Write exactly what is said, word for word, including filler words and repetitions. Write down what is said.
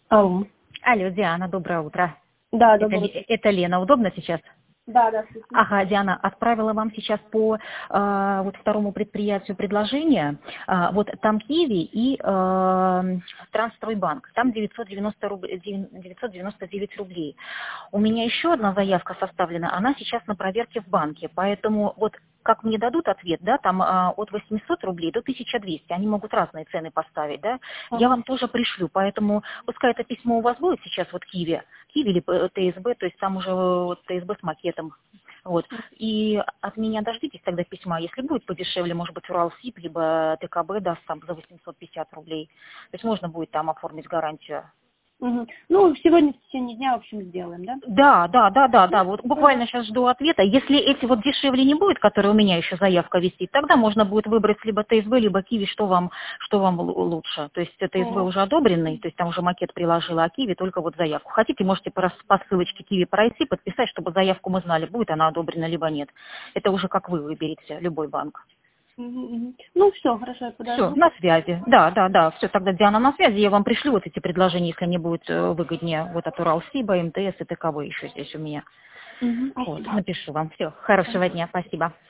Алло. Алло, Диана, доброе утро. Да, Это, доброе Ле- утро. это Лена, удобно сейчас? Да, да, слышно. Ага, Диана, отправила вам сейчас по э, вот второму предприятию предложение. Э, вот там Киви и э, Трансстройбанк. Там девятьсот девяносто руб- девя- девятьсот девяносто девять рублей. У меня еще одна заявка составлена, она сейчас на проверке в банке. Поэтому вот как мне дадут ответ, да, там э, от восьмисот рублей до тысячи двухсот, они могут разные цены поставить, да, я Ага. вам тоже пришлю, поэтому пускай это письмо у вас будет сейчас, вот Киви, Киви или э, ТСБ, то есть там уже э, вот ТСБ с макетом. Вот. И от меня дождитесь тогда письма. Если будет подешевле, может быть, Уралсиб, либо ТКБ даст там за восемьсот пятьдесят рублей. То есть можно будет там оформить гарантию. Угу. Ну, сегодня в течение дня, в общем, сделаем, да? Да, да, да, да, да. Ну, Вот тогда- буквально сейчас жду ответа. Если эти вот дешевле не будет, которые у меня еще заявка висит, тогда можно будет выбрать либо ТСБ, либо Киви, что вам, что вам л- лучше. То есть ТСБ Ага. уже одобренный, то есть там уже макет приложила, а Киви только вот заявку. Хотите, можете по, рас- по ссылочке Киви пройти, подписать, чтобы заявку мы знали, будет она одобрена, либо нет. Это уже как вы выберете, любой банк. Угу, угу. Ну, все, хорошо, я Все, подожду. на связи. Да, да, да. Все, тогда Диана на связи. Я вам пришлю вот эти предложения, если они будут э, выгоднее. Вот от Уралсиба, МТС и ТКВ еще здесь у меня. Угу. Вот, Спасибо. напишу вам. Все, хорошего дня. Спасибо.